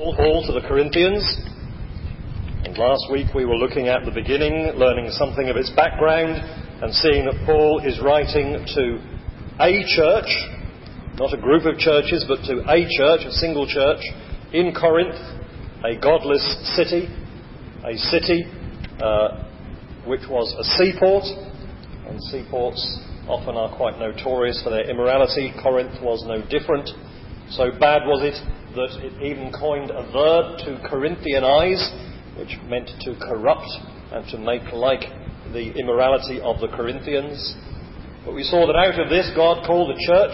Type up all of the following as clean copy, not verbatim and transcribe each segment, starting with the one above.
Paul to the Corinthians. And last week we were looking at the beginning, learning something of its background, and seeing that Paul is writing to a church, not a group of churches, but to a church, a single church, in Corinth, a godless city, a city which was a seaport, and seaports often are quite notorious for their immorality. Corinth was no different. So bad was it that it even coined a verb to Corinthianize, which meant to corrupt and to make like the immorality of the Corinthians. But we saw that out of this God called a church,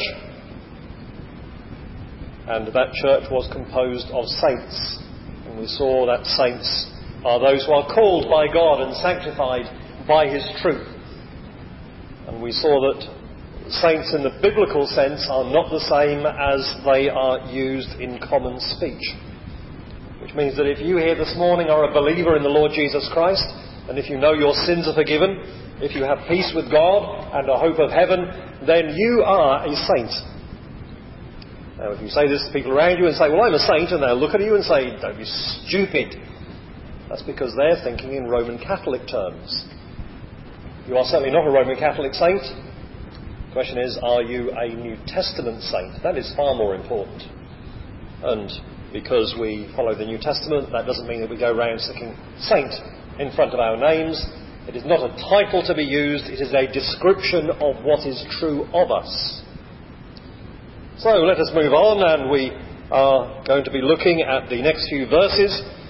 and that church was composed of saints. And we saw that saints are those who are called by God and sanctified by His truth. And we saw that saints in the biblical sense are not the same as they are used in common speech. Which means that if you here this morning are a believer in the Lord Jesus Christ, and if you know your sins are forgiven, if you have peace with God and a hope of heaven, then you are a saint. Now, if you say this to people around you and say, well, I'm a saint, and they'll look at you and say, don't be stupid. That's because they're thinking in Roman Catholic terms. You are certainly not a Roman Catholic saint. The question is, are you a New Testament saint? That is far more important. And because we follow the New Testament, that doesn't mean that we go around sticking saint in front of our names. It is not a title to be used, it is a description of what is true of us. So let us move on, and we are going to be looking at the next few verses.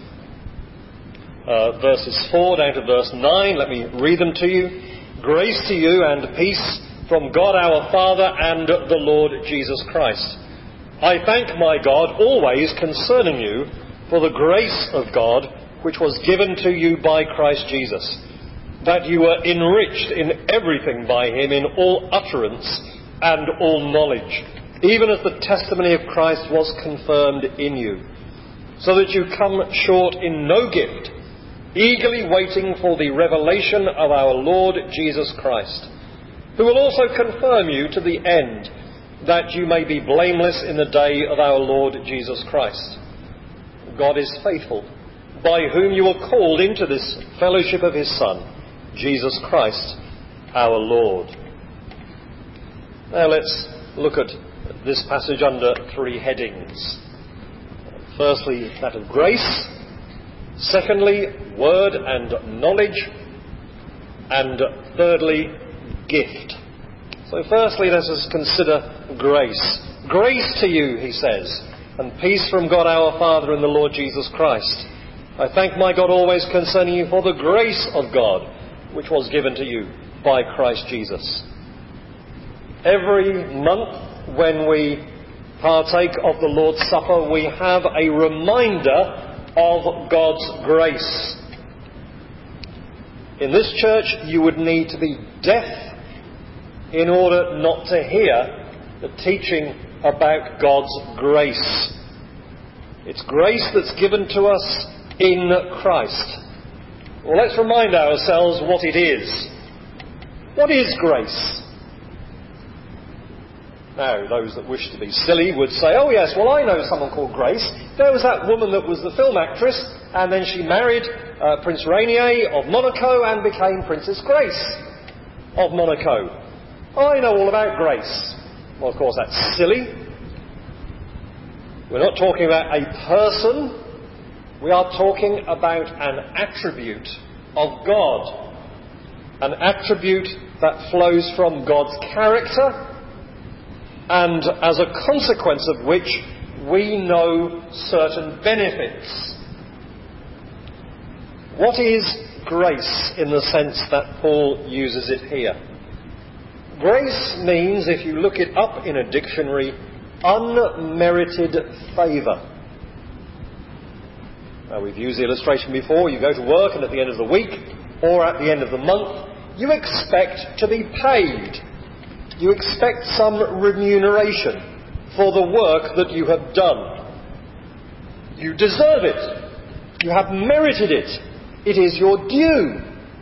Verses 4 down to verse 9. Let me read them to you. Grace to you and peace from God our Father and the Lord Jesus Christ. I thank my God always concerning you for the grace of God which was given to you by Christ Jesus, that you were enriched in everything by Him in all utterance and all knowledge, even as the testimony of Christ was confirmed in you, so that you come short in no gift, eagerly waiting for the revelation of our Lord Jesus Christ, who will also confirm you to the end, that you may be blameless in the day of our Lord Jesus Christ. God is faithful, by whom you were called into this fellowship of His Son, Jesus Christ, our Lord. Now let's look at this passage under three headings. Firstly, that of grace. Secondly, word and knowledge. And thirdly, gift. So firstly, let us consider grace. Grace to you, he says, and peace from God our Father and the Lord Jesus Christ. I thank my God always concerning you for the grace of God, which was given to you by Christ Jesus. Every month when we partake of the Lord's Supper, we have a reminder of God's grace. In this church, you would need to be deaf in order not to hear the teaching about God's grace. It's grace that's given to us in Christ. Well, let's remind ourselves what it is. What is grace? Now, those that wish to be silly would say, oh yes, well I know someone called Grace. There was that woman that was the film actress, and then she married Prince Rainier of Monaco and became Princess Grace of Monaco. I know all about Grace. Well, of course, that's silly. We're not talking about a person. We are talking about an attribute of God. An attribute that flows from God's character, and as a consequence of which we know certain benefits. What is grace in the sense that Paul uses it here? Grace means, if you look it up in a dictionary, unmerited favour. Now, we've used the illustration before. You go to work, and at the end of the week or at the end of the month, you expect to be paid. You expect some remuneration for the work that you have done. You deserve it. You have merited it. It is your due.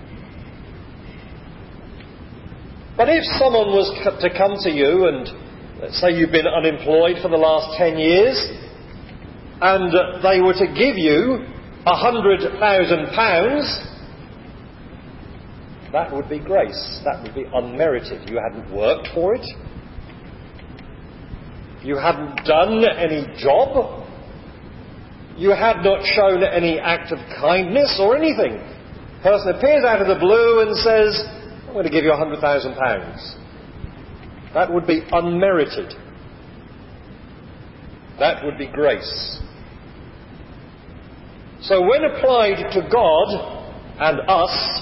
But if someone was to come to you and let's say you've been unemployed for the last 10 years and they were to give you £100,000, that would be grace. That would be unmerited. You hadn't worked for it. You hadn't done any job. You had not shown any act of kindness or anything. A person appears out of the blue and says, I'm going to give you £100,000. That would be unmerited. That would be grace. So when applied to God and us,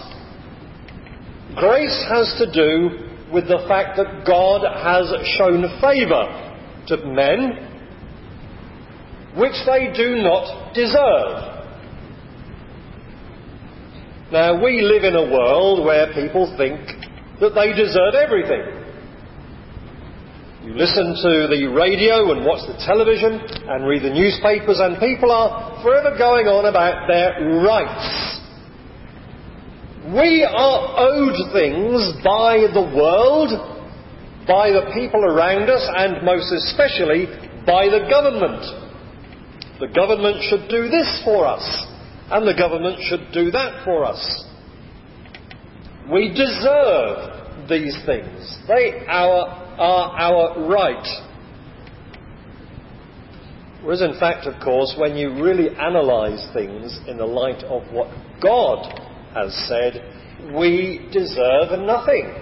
grace has to do with the fact that God has shown favour to men which they do not deserve. Now, we live in a world where people think that they deserve everything. You listen to the radio and watch the television and read the newspapers, and people are forever going on about their rights. We are owed things by the world, by the people around us, and most especially by the government. The government should do this for us, and the government should do that for us. We deserve these things. They are our right. Whereas in fact, of course, when you really analyse things in the light of what God has said, we deserve nothing.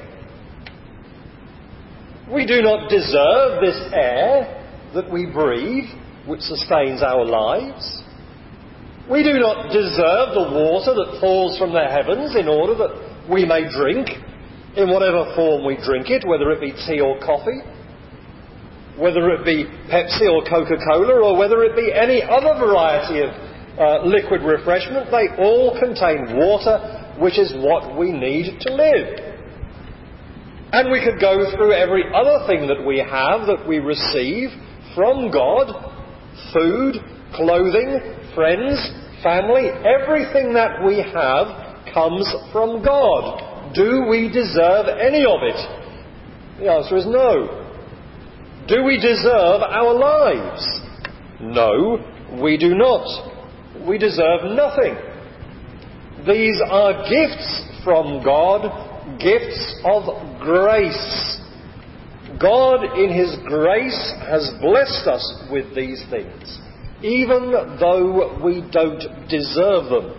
We do not deserve this air that we breathe, which sustains our lives. We do not deserve the water that falls from the heavens in order that we may drink, in whatever form we drink it, whether it be tea or coffee, whether it be Pepsi or Coca-Cola, or whether it be any other variety of liquid refreshment. They all contain water, which is what we need to live. And we could go through every other thing that we have, that we receive from God: food, clothing, friends, family. Everything that we have comes from God. Do we deserve any of it? The answer is no. Do we deserve our lives? No, we do not. We deserve nothing. These are gifts from God, gifts of grace. God in His grace has blessed us with these things, even though we don't deserve them.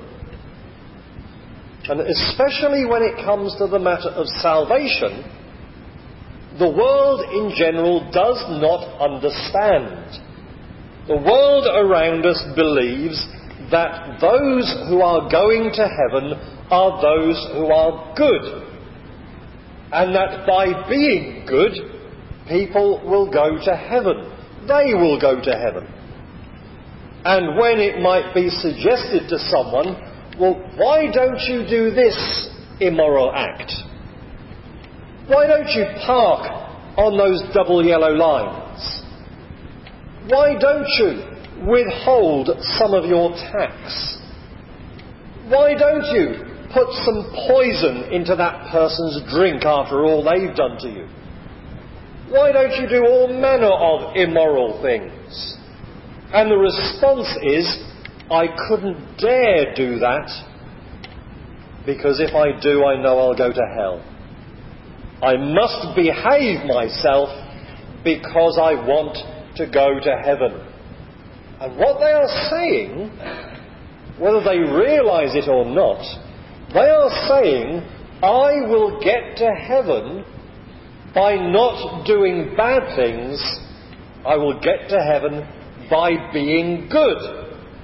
And especially when it comes to the matter of salvation, the world in general does not understand. The world around us believes that those who are going to heaven are those who are good, and that by being good, people will go to heaven. They will go to heaven. And when it might be suggested to someone, well, why don't you do this immoral act? Why don't you park on those double yellow lines? Why don't you withhold some of your tax? Why don't you put some poison into that person's drink after all they've done to you? Why don't you do all manner of immoral things? And the response is, I couldn't dare do that, because if I do, I know I'll go to hell. I must behave myself because I want to go to heaven. And what they are saying, whether they realise it or not, they are saying, I will get to heaven by not doing bad things. I will get to heaven by being good.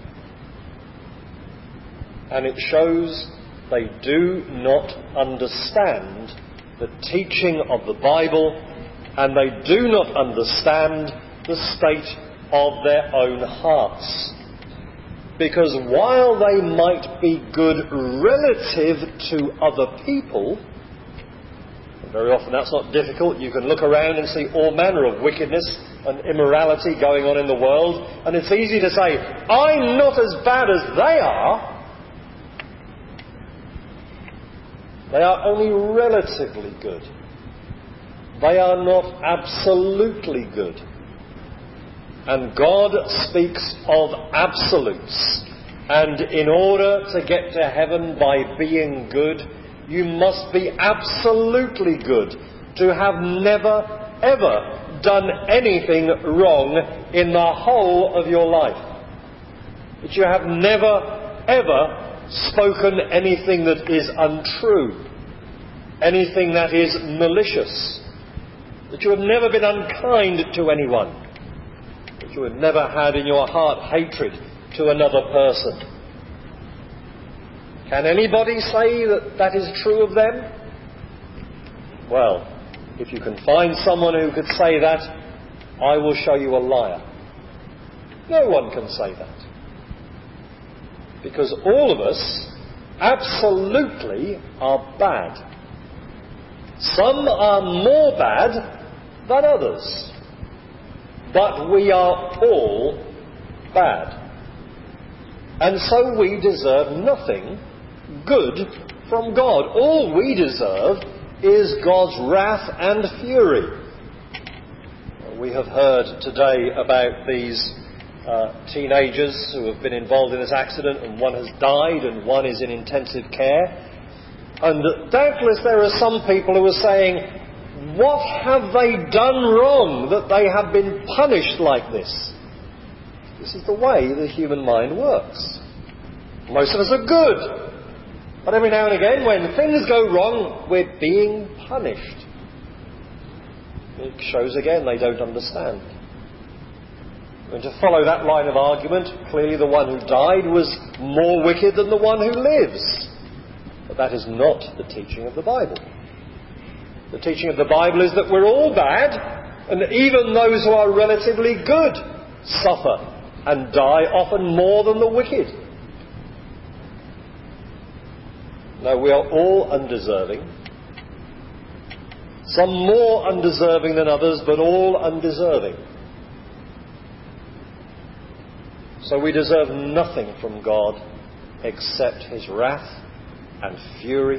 And it shows they do not understand the teaching of the Bible, and they do not understand the state of their own hearts. Because while they might be good relative to other people, and very often that's not difficult, you can look around and see all manner of wickedness and immorality going on in the world, and it's easy to say, I'm not as bad as they are. They are only relatively good. They are not absolutely good. And God speaks of absolutes. And in order to get to heaven by being good, you must be absolutely good, to have never, ever done anything wrong in the whole of your life. That you have never, ever spoken anything that is untrue, anything that is malicious, that you have never been unkind to anyone, that you have never had in your heart hatred to another person. Can anybody say that that is true of them? Well, if you can find someone who could say that, I will show you a liar. No one can say that. Because all of us absolutely are bad. Some are more bad than others. But we are all bad. And so we deserve nothing good from God. All we deserve is God's wrath and fury. We have heard today about these teenagers who have been involved in this accident, and one has died and one is in intensive care. And doubtless there are some people who are saying, what have they done wrong that they have been punished like this? This is the way the human mind works. Most of us are good. But every now and again, when things go wrong, we're being punished. It shows again they don't understand. And to follow that line of argument, clearly the one who died was more wicked than the one who lives. But that is not the teaching of the Bible. The teaching of the Bible is that we're all bad, and even those who are relatively good suffer and die, often more than the wicked. No, we are all undeserving. Some more undeserving than others, but all undeserving. So we deserve nothing from God except His wrath and fury.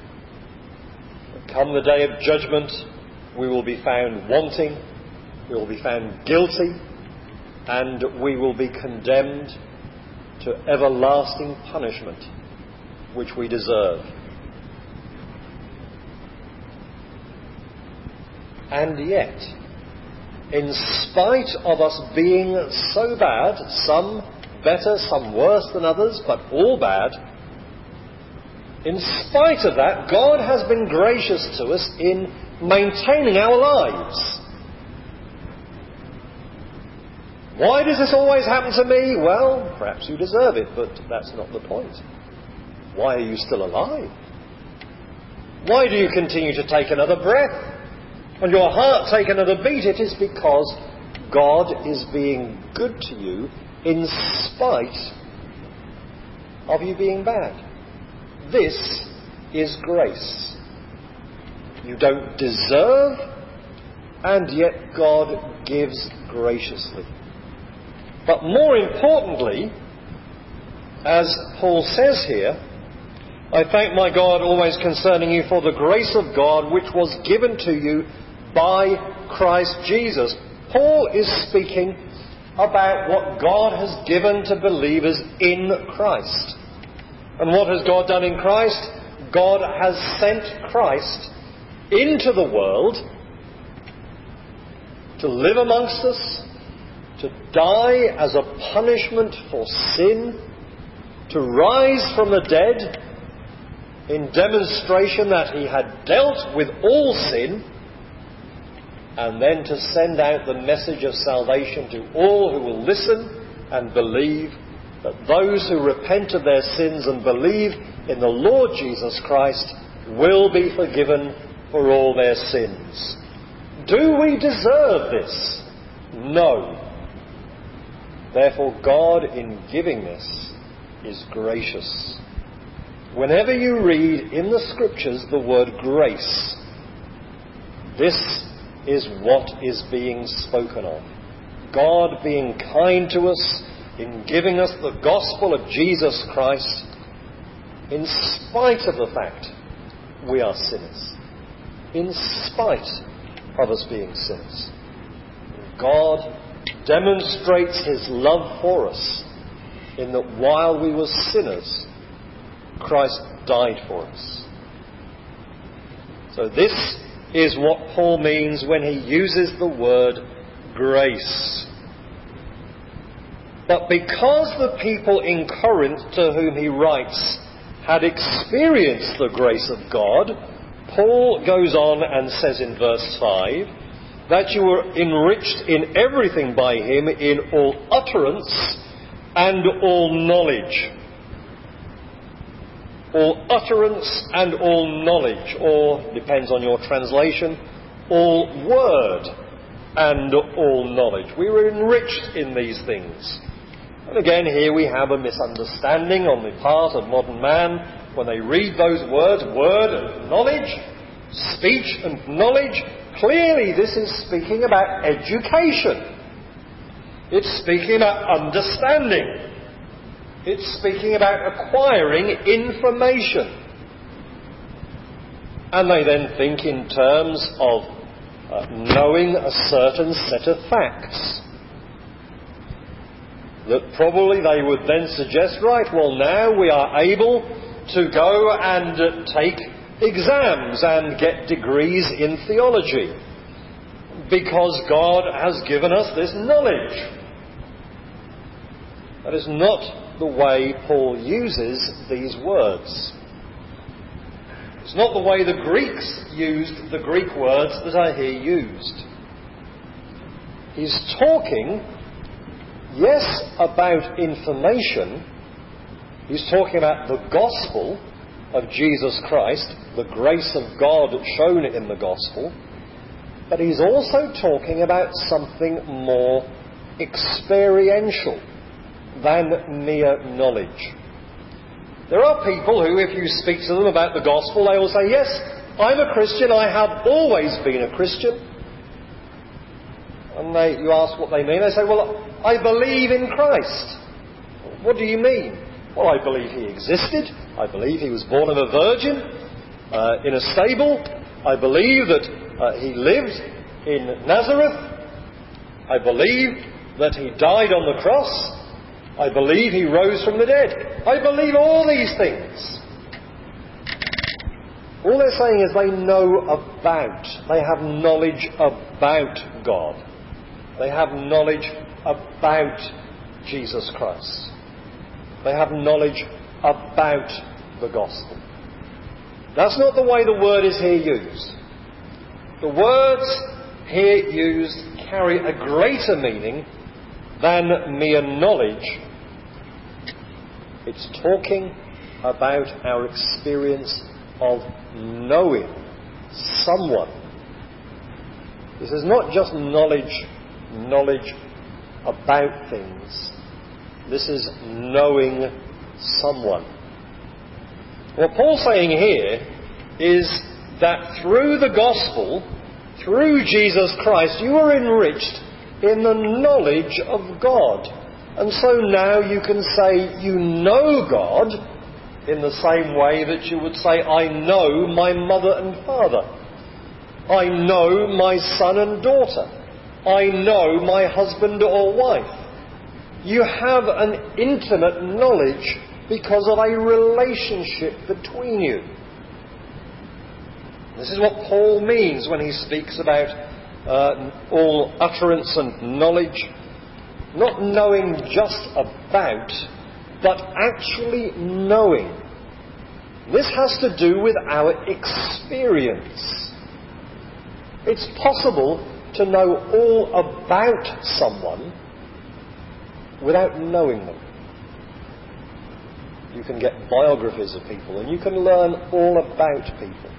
Come the day of judgment, we will be found wanting, we will be found guilty, and we will be condemned to everlasting punishment, which we deserve. And yet, in spite of us being so bad, some better, some worse than others, but all bad, in spite of that, God has been gracious to us in maintaining our lives. Why does this always happen to me? Well, perhaps you deserve it, but that's not the point. Why are you still alive? Why do you continue to take another breath? And your heart take another beat? It is because God is being good to you in spite of you being bad. This is grace. You don't deserve, and yet God gives graciously. But more importantly, as Paul says here, I thank my God always concerning you for the grace of God which was given to you by Christ Jesus. Paul is speaking about what God has given to believers in Christ. And what has God done in Christ? God has sent Christ into the world to live amongst us, to die as a punishment for sin, to rise from the dead in demonstration that He had dealt with all sin, and then to send out the message of salvation to all who will listen and believe, that those who repent of their sins and believe in the Lord Jesus Christ will be forgiven for all their sins. Do we deserve this? No. Therefore, God, in giving this, is gracious. Whenever you read in the Scriptures the word grace, this is what is being spoken of. God being kind to us in giving us the gospel of Jesus Christ, in spite of the fact we are sinners, in spite of us being sinners. God demonstrates his love for us in that while we were sinners, Christ died for us. So this is what Paul means when he uses the word grace. But because the people in Corinth to whom he writes had experienced the grace of God, Paul goes on and says in verse 5 that you were enriched in everything by him in all utterance and all knowledge. All utterance and all knowledge, or, depends on your translation, all word and all knowledge. We were enriched in these things. And again, here we have a misunderstanding on the part of modern man when they read those words, word and knowledge, speech and knowledge. Clearly this is speaking about education. It's speaking about understanding. It's speaking about acquiring information. And they then think in terms of knowing a certain set of facts. That probably they would then suggest, right, well now we are able to go and take exams and get degrees in theology because God has given us this knowledge. That is not the way Paul uses these words. It's not the way the Greeks used the Greek words that are here used. He's talking, yes, about information. He's talking about the gospel of Jesus Christ, the grace of God shown in the gospel, but he's also talking about something more experiential than mere knowledge. There are people who, if you speak to them about the gospel, they will say, yes, I'm a Christian, I have always been a Christian. And you ask what they mean, they say, well, I believe in Christ. What do you mean? Well, I believe he existed. I believe he was born of a virgin in a stable. I believe that he lived in Nazareth. I believe that he died on the cross. I believe he rose from the dead. I believe all these things. All they're saying is they know about, they have knowledge about God. They have knowledge about Jesus Christ. They have knowledge about the gospel. That's not the way the word is here used. The words here used carry a greater meaning than mere knowledge. It's talking about our experience of knowing someone. This is not just knowledge about things. This is knowing someone. What Paul's saying here is that through the gospel, through Jesus Christ, you are enriched in the knowledge of God. And so now you can say you know God in the same way that you would say, I know my mother and father. I know my son and daughter. I know my husband or wife. You have an intimate knowledge because of a relationship between you. This is what Paul means when he speaks about all utterance and knowledge. Not knowing just about, but actually knowing. This has to do with our experience. It's possible to know all about someone without knowing them. You can get biographies of people and you can learn all about people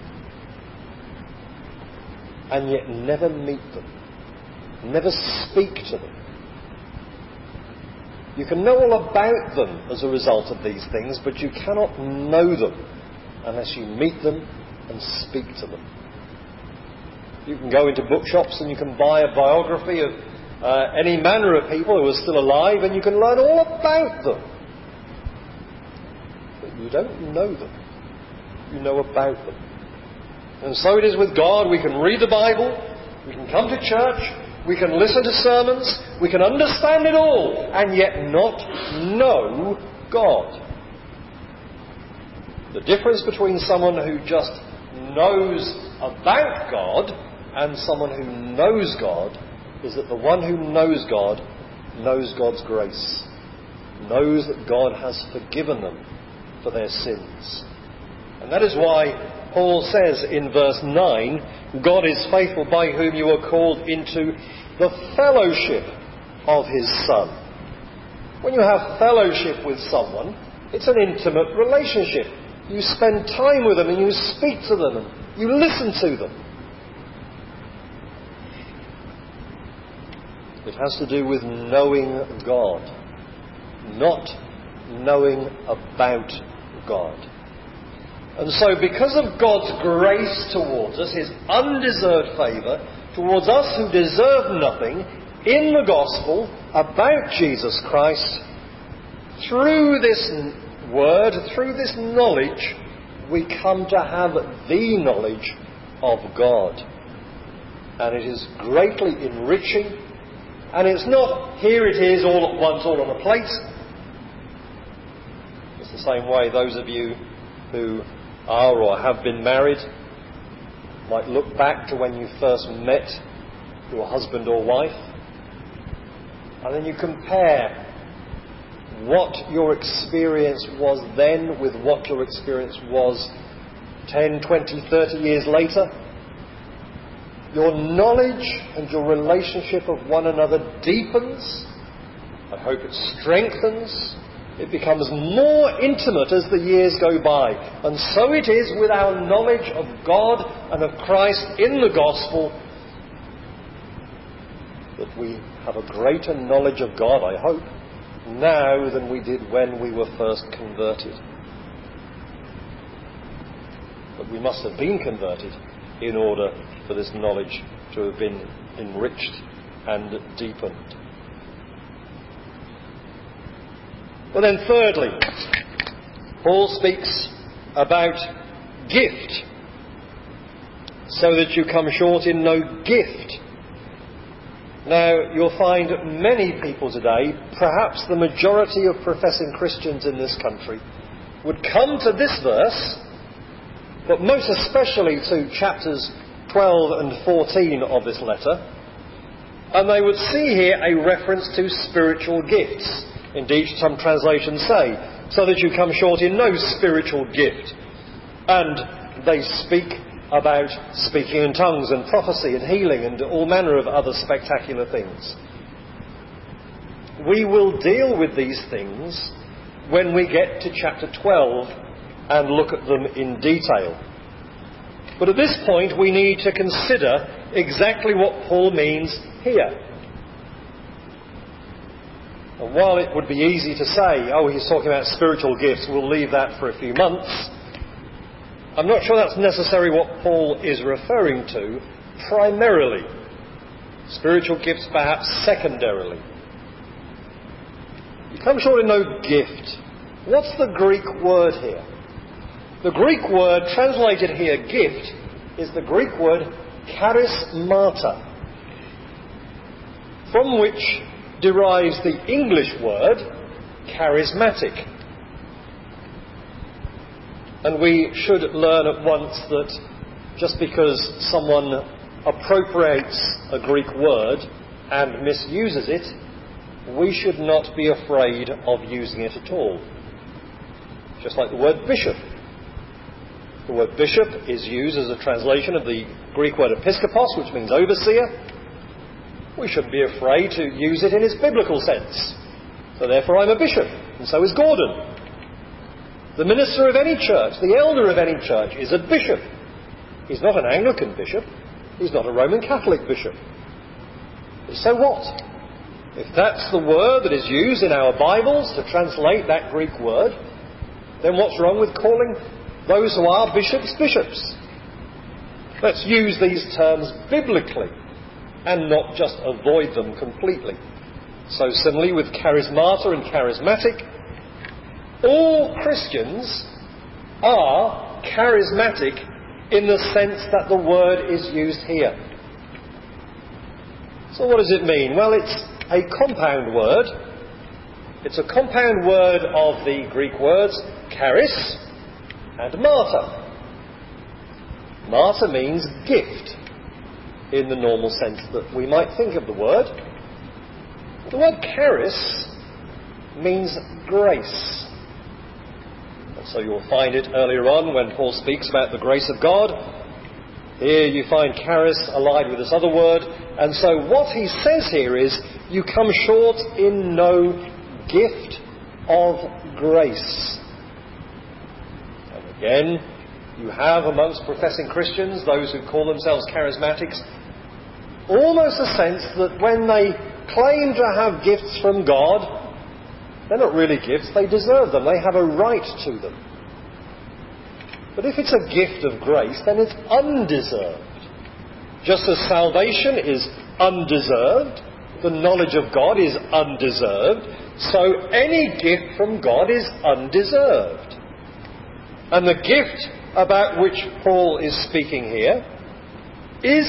and yet never meet them, never speak to them. You can know all about them as a result of these things, but you cannot know them unless you meet them and speak to them. You can go into bookshops and you can buy a biography of any manner of people who are still alive, and you can learn all about them. But you don't know them. You know about them. And so it is with God. We can read the Bible, we can come to church, we can listen to sermons, we can understand it all, and yet not know God. The difference between someone who just knows about God and someone who knows God is that the one who knows God's grace, knows that God has forgiven them for their sins. And that is why Paul says in verse 9, God is faithful, by whom you are called into the fellowship of his Son. When you have fellowship with someone, it's an intimate relationship. You spend time with them and you speak to them and you listen to them. It has to do with knowing God, not knowing about God. And so because of God's grace towards us, his undeserved favour towards us who deserve nothing, in the gospel about Jesus Christ, through this word, through this knowledge, we come to have the knowledge of God. And it is greatly enriching. And it's not, here it is all at once, all on a plate. It's the same way those of you who are or have been married might look back to when you first met your husband or wife, and then you compare what your experience was then with what your experience was 10, 20, 30 years later. Your knowledge and your relationship of one another deepens. I hope it strengthens. It becomes more intimate as the years go by. And so it is with our knowledge of God and of Christ in the gospel, that we have a greater knowledge of God, I hope, now than we did when we were first converted. But we must have been converted in order for this knowledge to have been enriched and deepened. But then thirdly, Paul speaks about gift, so that you come short in no gift. Now, you'll find many people today, perhaps the majority of professing Christians in this country, would come to this verse, but most especially to chapters 12 and 14 of this letter, and they would see here a reference to spiritual gifts. Indeed, some translations say, so that you come short in no spiritual gift. And they speak about speaking in tongues and prophecy and healing and all manner of other spectacular things. We will deal with these things when we get to chapter 12 and look at them in detail. But at this point we need to consider exactly what Paul means here. And while it would be easy to say, oh, he's talking about spiritual gifts, we'll leave that for a few months, I'm not sure that's necessarily what Paul is referring to primarily. Spiritual gifts perhaps secondarily. You come short in no gift. What's the Greek word here? The Greek word translated here, gift, is the Greek word charismata, from which derives the English word charismatic. And we should learn at once that just because someone appropriates a Greek word and misuses it, we should not be afraid of using it at all. Just like the word bishop. The word bishop is used as a translation of the Greek word episkopos, which means overseer. We shouldn't be afraid to use it in its biblical sense. So therefore I'm a bishop, and so is Gordon. The minister of any church, the elder of any church, is a bishop. He's not an Anglican bishop. He's not a Roman Catholic bishop. So what? If that's the word that is used in our Bibles to translate that Greek word, then what's wrong with calling those who are bishops, bishops? Let's use these terms biblically and not just avoid them completely. So similarly with charismata and charismatic, all Christians are charismatic in the sense that the word is used here. So what does it mean? Well, it's a compound word. It's a compound word of the Greek words charis and martyr. Martyr means gift in the normal sense that we might think of the word. The word charis means grace. And so you'll find it earlier on when Paul speaks about the grace of God. Here you find charis allied with this other word. And so what he says here is, you come short in no gift of grace. And again, you have amongst professing Christians, those who call themselves charismatics, almost a sense that when they claim to have gifts from God, they're not really gifts, they deserve them, they have a right to them. But if it's a gift of grace, then it's undeserved. Just as salvation is undeserved, the knowledge of God is undeserved, so any gift from God is undeserved. And the gift about which Paul is speaking here is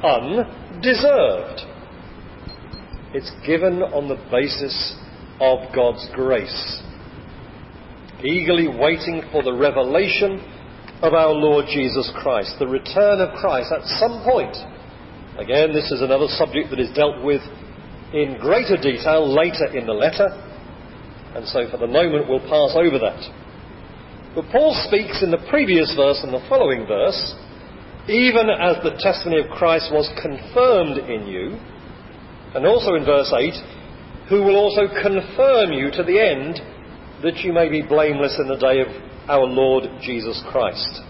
undeserved. It's given on the basis of God's grace, eagerly waiting for the revelation of our Lord Jesus Christ, the return of Christ at some point. Again, this is another subject that is dealt with in greater detail later in the letter, and so for the moment we'll pass over that. But Paul speaks in the previous verse and the following verse, even as the testimony of Christ was confirmed in you, and also in verse 8, who will also confirm you to the end, that you may be blameless in the day of our Lord Jesus Christ.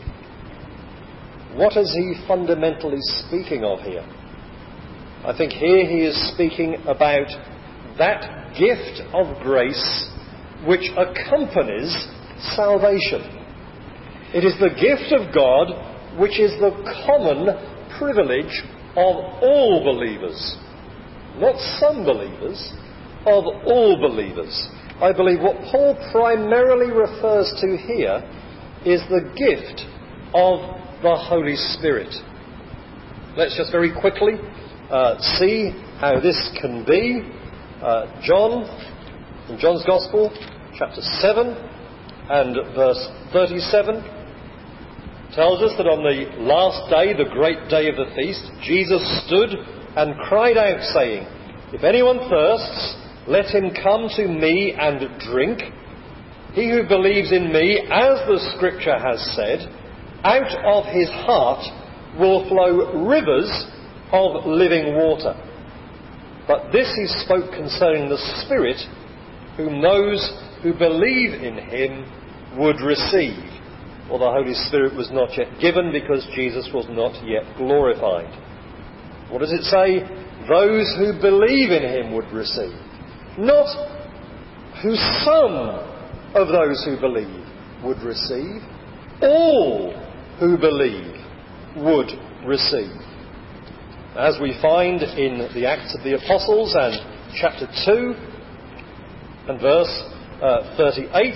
What is he fundamentally speaking of here? I think here he is speaking about that gift of grace which accompanies salvation. It is the gift of God which is the common privilege of all believers. Not some believers, of all believers. I believe what Paul primarily refers to here is the gift of the Holy Spirit. Let's just very quickly see how this can be. John, in John's Gospel, chapter 7 and verse 37, tells us that on the last day, the great day of the feast, Jesus stood and cried out, saying, "If anyone thirsts, let him come to me and drink. He who believes in me, as the Scripture has said, out of his heart will flow rivers of living water." But this he spoke concerning the Spirit, whom those who believe in him would receive. For the Holy Spirit was not yet given, because Jesus was not yet glorified. What does it say? Those who believe in him would receive. Not who some of those who believe would receive. All who believe would receive. As we find in the Acts of the Apostles and chapter 2 and verse 38,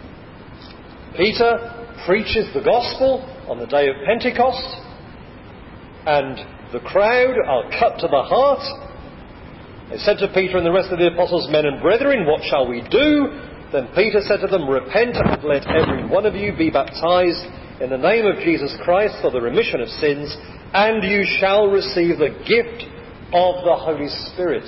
Peter preaches the gospel on the day of Pentecost, and the crowd are cut to the heart. They said to Peter and the rest of the apostles, "Men and brethren, what shall we do?" Then Peter said to them, "Repent and let every one of you be baptized in the name of Jesus Christ for the remission of sins, and you shall receive the gift of the Holy Spirit."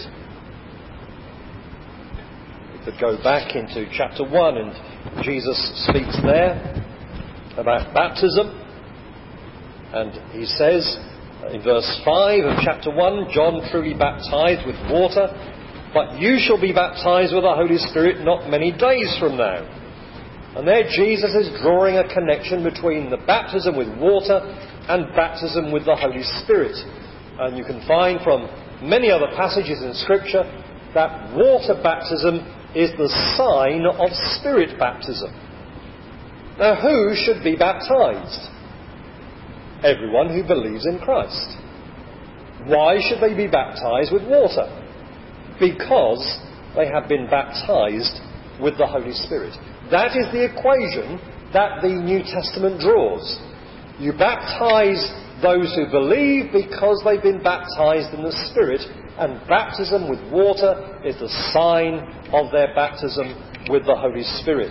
We could go back into chapter 1, and Jesus speaks there about baptism, and he says in verse 5 of chapter 1, "John truly baptized with water, but you shall be baptized with the Holy Spirit not many days from now." And there Jesus is drawing a connection between the baptism with water and baptism with the Holy Spirit. And you can find from many other passages in Scripture that water baptism is the sign of Spirit baptism. Now, who should be baptized? Everyone who believes in Christ. Why should they be baptized with water? Because they have been baptized with the Holy Spirit. That is the equation that the New Testament draws. You baptize those who believe because they've been baptized in the Spirit and baptism with water is the sign of their baptism with the Holy Spirit.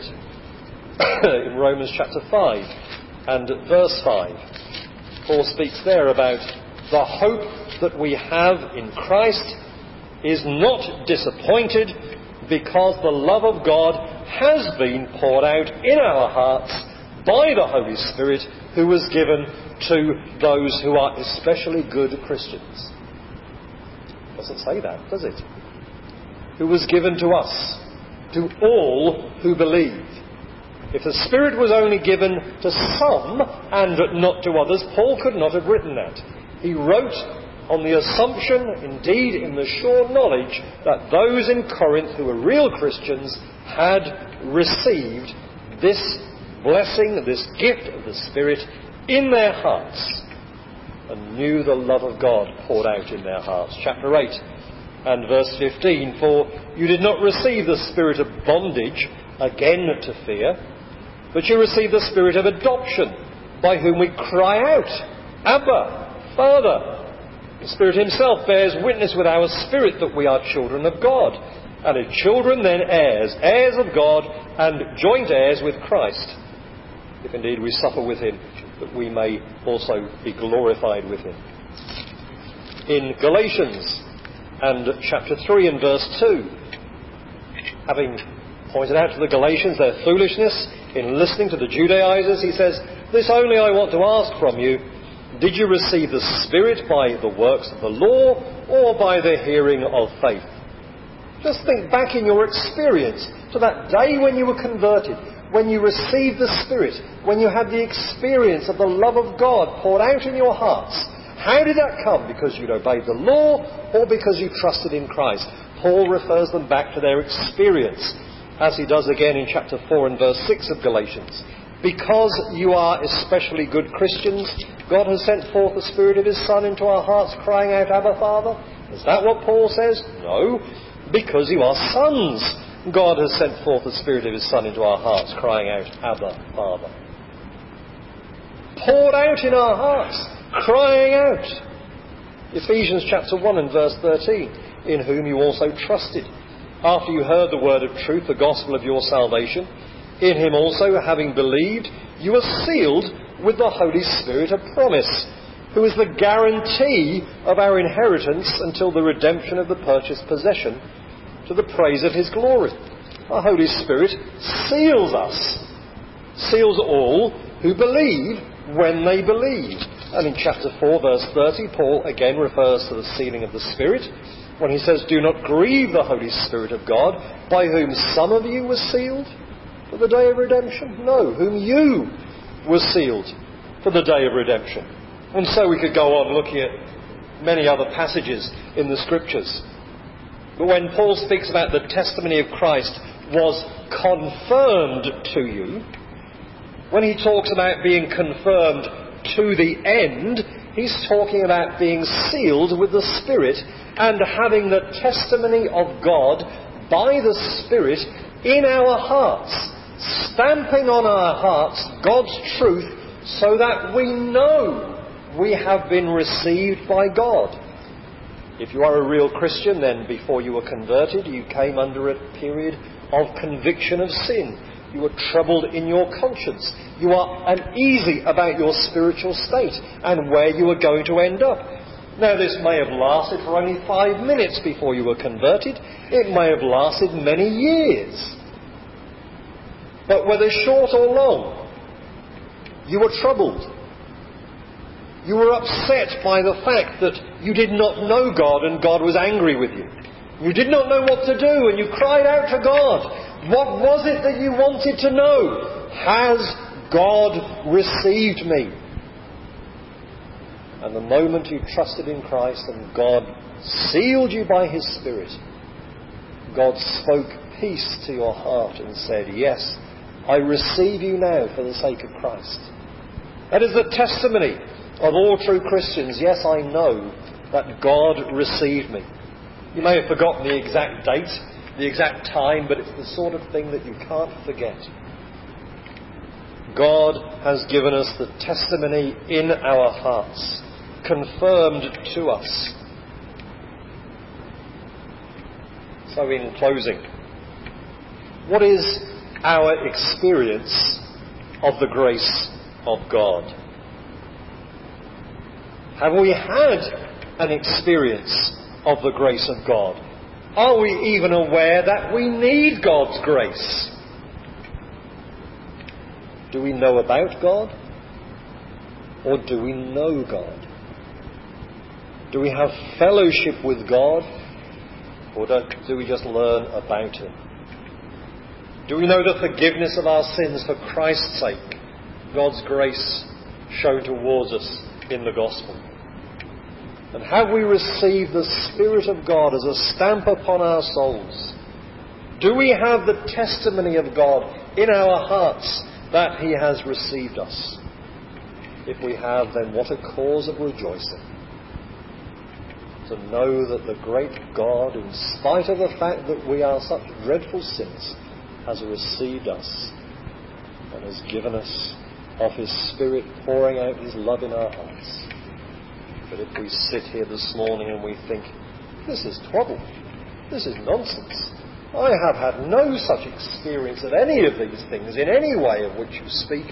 In Romans chapter 5 and verse 5, Paul speaks there about the hope that we have in Christ is not disappointed, because the love of God has been poured out in our hearts by the Holy Spirit, who was given to those who are especially good Christians. Doesn't say that, does it? Who was given to us, to all who believe. If the Spirit was only given to some and not to others, Paul could not have written that. He wrote on the assumption, indeed in the sure knowledge, that those in Corinth who were real Christians had received this blessing, this gift of the Spirit in their hearts, and knew the love of God poured out in their hearts. Chapter 8 and verse 15, for you did not receive the spirit of bondage again to fear, but you received the spirit of adoption, by whom we cry out, Abba, Father. The Spirit himself bears witness with our spirit that we are children of God. And if children, then heirs, heirs of God, and joint heirs with Christ, if indeed we suffer with him, that we may also be glorified with him. In Galatians and chapter 3 and verse 2, having pointed out to the Galatians their foolishness in listening to the Judaizers, he says, this only I want to ask from you, did you receive the Spirit by the works of the law, or by the hearing of faith? Just think back in your experience to that day when you were converted, when you received the Spirit, when you had the experience of the love of God poured out in your hearts. How did that come? Because you'd obeyed the law, or because you trusted in Christ? Paul refers them back to their experience, as he does again in chapter 4 and verse 6 of Galatians. Because you are especially good Christians, God has sent forth the Spirit of his Son into our hearts, crying out, Abba, Father. Is that what Paul says? No. Because you are sons, God has sent forth the Spirit of his Son into our hearts, crying out, Abba, Father. Poured out in our hearts, crying out. Ephesians chapter 1 and verse 13, in whom you also trusted, after you heard the word of truth, the gospel of your salvation. In him also, having believed, you are sealed with the Holy Spirit of promise, who is the guarantee of our inheritance until the redemption of the purchased possession, to the praise of his glory. The Holy Spirit seals us, seals all who believe when they believe. And in chapter 4, verse 30, Paul again refers to the sealing of the Spirit, when he says, do not grieve the Holy Spirit of God, by whom some of you were sealed for the day of redemption? No, whom you were sealed for the day of redemption. And so we could go on looking at many other passages in the Scriptures. But when Paul speaks about the testimony of Christ was confirmed to you, when he talks about being confirmed to the end, he's talking about being sealed with the Spirit and having the testimony of God by the Spirit in our hearts, stamping on our hearts God's truth so that we know we have been received by God. If you are a real Christian, then before you were converted, you came under a period of conviction of sin. You were troubled in your conscience. You are uneasy about your spiritual state and where you are going to end up. Now, this may have lasted for only 5 minutes before you were converted. It may have lasted many years. But whether short or long, you were troubled. You were upset by the fact that you did not know God and God was angry with you. You did not know what to do and you cried out to God. What was it that you wanted to know? Has God received me? And the moment you trusted in Christ and God sealed you by his Spirit, God spoke peace to your heart and said, yes, I receive you now for the sake of Christ. That is the testimony of all true Christians. Yes, I know that God received me. You may have forgotten the exact date, the exact time, but it's the sort of thing that you can't forget. God has given us the testimony in our hearts, confirmed to us. So in closing, what is our experience of the grace of God? Have we had an experience of the grace of God? Are we even aware that we need God's grace? Do we know about God? Or do we know God? Do we have fellowship with God? Or do we just learn about Him? Do we know the forgiveness of our sins for Christ's sake? God's grace shown towards us in the gospel. And have we received the Spirit of God as a stamp upon our souls? Do we have the testimony of God in our hearts that He has received us? If we have, then what a cause of rejoicing. To know that the great God, in spite of the fact that we are such dreadful sinners, has received us and has given us of His Spirit, pouring out His love in our hearts. But if we sit here this morning and we think, this is twaddle, this is nonsense, I have had no such experience of any of these things in any way of which you speak,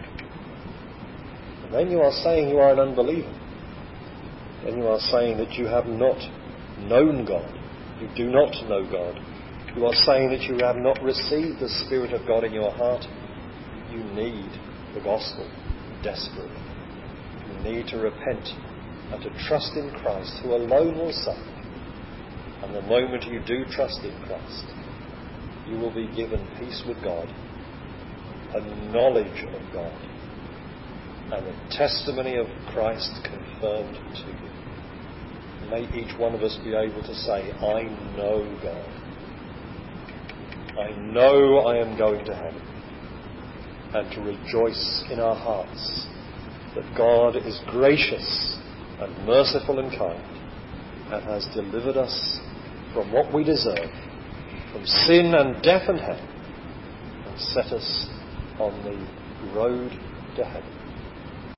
and then you are saying you are an unbeliever. Then you are saying that you have not known God. You do not know God. You are saying that you have not received the Spirit of God in your heart. You need the gospel desperately. You need to repent and to trust in Christ, who alone will save. And the moment you do trust in Christ, you will be given peace with God, a knowledge of God, and the testimony of Christ confirmed to you. May each one of us be able to say, I know God. I know I am going to heaven. And to rejoice in our hearts that God is gracious and merciful and kind, and has delivered us from what we deserve, from sin and death and hell, and set us on the road to heaven.